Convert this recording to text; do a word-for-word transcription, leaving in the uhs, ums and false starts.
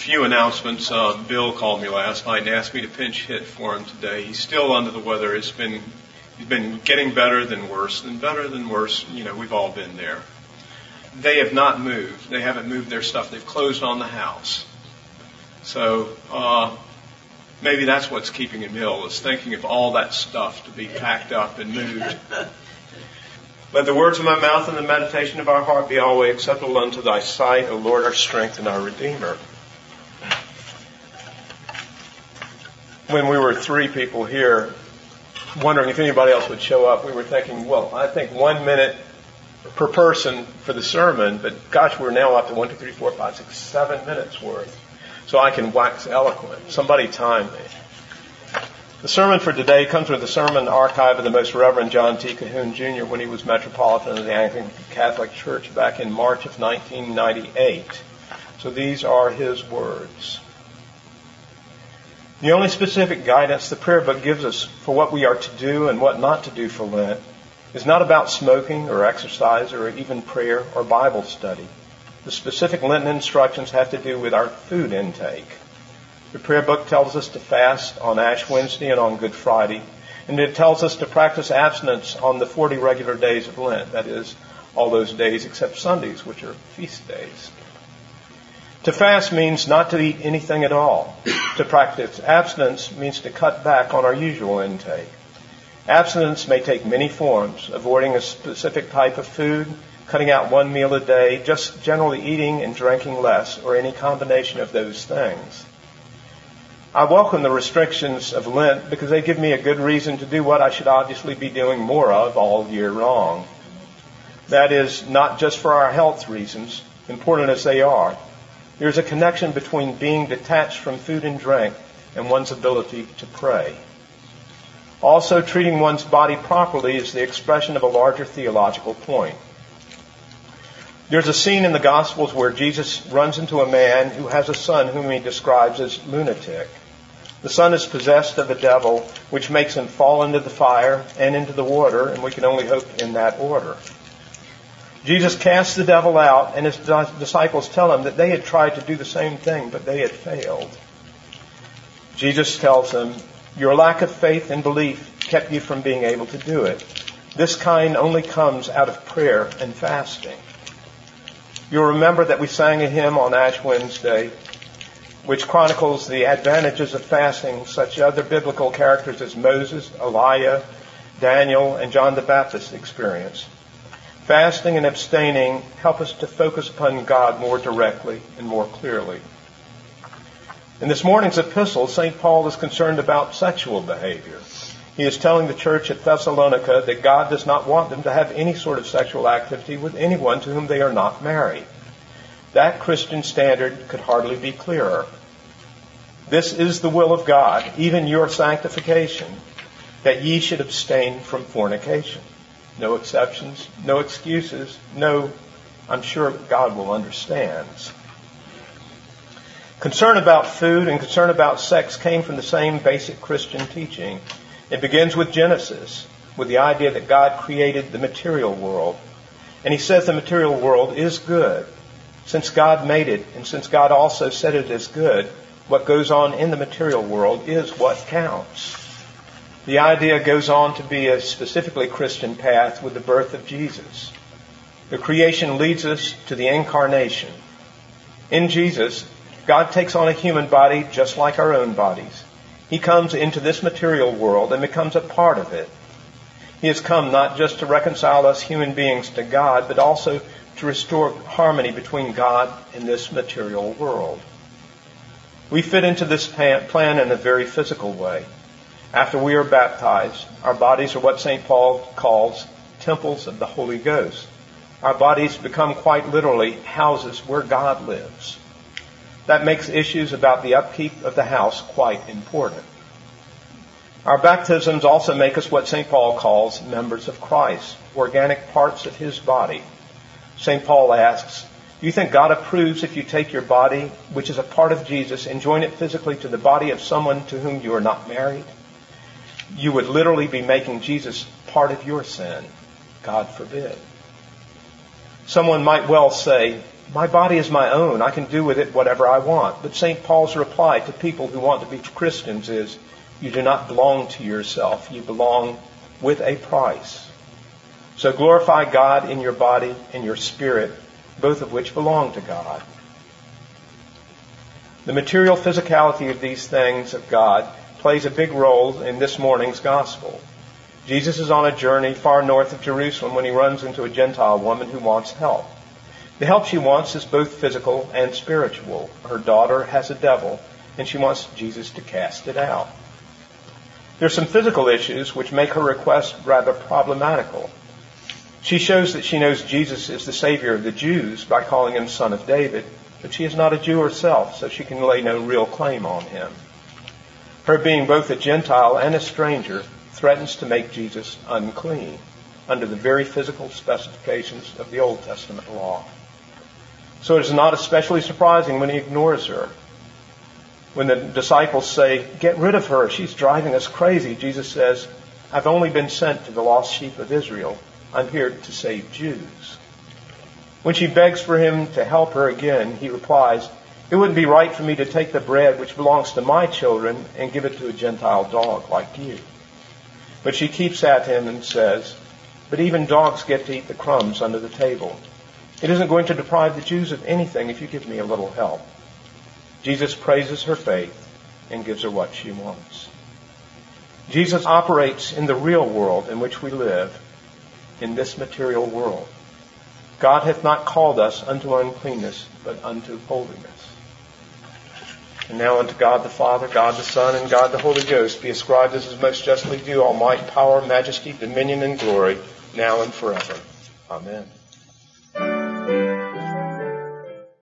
few announcements. Uh, Bill called me last night and asked me to pinch hit for him today. He's still under the weather. It's been he's been getting better than worse, and better than worse. You know, we've all been there. They have not moved. They haven't moved their stuff. They've closed on the house. So uh, maybe that's what's keeping him ill, is thinking of all that stuff to be packed up and moved. Let the words of my mouth and the meditation of our heart be always acceptable unto thy sight, O Lord, our strength and our Redeemer. When we were three people here, wondering if anybody else would show up, we were thinking, well, I think one minute per person for the sermon, but gosh, we're now up to one, two, three, four, five, six, seven minutes worth. So I can wax eloquent. Somebody time me. The sermon for today comes from the sermon archive of the Most Reverend John T. Cahoon, Junior when he was Metropolitan of the Anglican Catholic Church back in March of nineteen ninety-eight. So these are his words. The only specific guidance the prayer book gives us for what we are to do and what not to do for Lent is not about smoking or exercise or even prayer or Bible study. The specific Lenten instructions have to do with our food intake. The prayer book tells us to fast on Ash Wednesday and on Good Friday, and it tells us to practice abstinence on the forty regular days of Lent, that is, all those days except Sundays, which are feast days. To fast means not to eat anything at all. To practice abstinence means to cut back on our usual intake. Abstinence may take many forms, avoiding a specific type of food, cutting out one meal a day, just generally eating and drinking less, or any combination of those things. I welcome the restrictions of Lent because they give me a good reason to do what I should obviously be doing more of all year long. That is, not just for our health reasons, important as they are. There's a connection between being detached from food and drink and one's ability to pray. Also, treating one's body properly is the expression of a larger theological point. There's a scene in the Gospels where Jesus runs into a man who has a son whom he describes as lunatic. The son is possessed of a devil, which makes him fall into the fire and into the water, and we can only hope in that order. Jesus casts the devil out, and his disciples tell him that they had tried to do the same thing, but they had failed. Jesus tells them, your lack of faith and belief kept you from being able to do it. This kind only comes out of prayer and fasting. You'll remember that we sang a hymn on Ash Wednesday, which chronicles the advantages of fasting, such other biblical characters as Moses, Elijah, Daniel, and John the Baptist experienced. Fasting and abstaining help us to focus upon God more directly and more clearly. In this morning's epistle, Saint Paul is concerned about sexual behavior. He is telling the church at Thessalonica that God does not want them to have any sort of sexual activity with anyone to whom they are not married. That Christian standard could hardly be clearer. This is the will of God, even your sanctification, that ye should abstain from fornication. No exceptions, no excuses, no, I'm sure God will understand. Concern about food and concern about sex came from the same basic Christian teaching. It begins with Genesis, with the idea that God created the material world. And he says the material world is good. Since God made it, and since God also said it is good, what goes on in the material world is what counts. The idea goes on to be a specifically Christian path with the birth of Jesus. The creation leads us to the incarnation. In Jesus, God takes on a human body just like our own bodies. He comes into this material world and becomes a part of it. He has come not just to reconcile us human beings to God, but also to restore harmony between God and this material world. We fit into this plan in a very physical way. After we are baptized, our bodies are what Saint Paul calls temples of the Holy Ghost. Our bodies become quite literally houses where God lives. That makes issues about the upkeep of the house quite important. Our baptisms also make us what Saint Paul calls members of Christ, organic parts of his body. Saint Paul asks, do you think God approves if you take your body, which is a part of Jesus, and join it physically to the body of someone to whom you are not married? You would literally be making Jesus part of your sin. God forbid. Someone might well say, My body is my own. I can do with it whatever I want. But Saint Paul's reply to people who want to be Christians is, you do not belong to yourself. You belong with a price. So glorify God in your body and your spirit, both of which belong to God. The material physicality of these things of God plays a big role in this morning's gospel. Jesus is on a journey far north of Jerusalem when he runs into a Gentile woman who wants help. The help she wants is both physical and spiritual. Her daughter has a devil, and she wants Jesus to cast it out. There are some physical issues which make her request rather problematical. She shows that she knows Jesus is the Savior of the Jews by calling him Son of David, but she is not a Jew herself, so she can lay no real claim on him. Her being both a Gentile and a stranger threatens to make Jesus unclean under the very physical specifications of the Old Testament law. So it is not especially surprising when he ignores her. When the disciples say, get rid of her, she's driving us crazy, Jesus says, I've only been sent to the lost sheep of Israel. I'm here to save Jews. When she begs for him to help her again, he replies, it wouldn't be right for me to take the bread which belongs to my children and give it to a Gentile dog like you. But she keeps at him and says, but even dogs get to eat the crumbs under the table. It isn't going to deprive the Jews of anything if you give me a little help. Jesus praises her faith and gives her what she wants. Jesus operates in the real world in which we live, in this material world. God hath not called us unto uncleanness, but unto holiness. And now unto God the Father, God the Son, and God the Holy Ghost be ascribed as is most justly due all might, power, majesty, dominion, and glory, now and forever. Amen.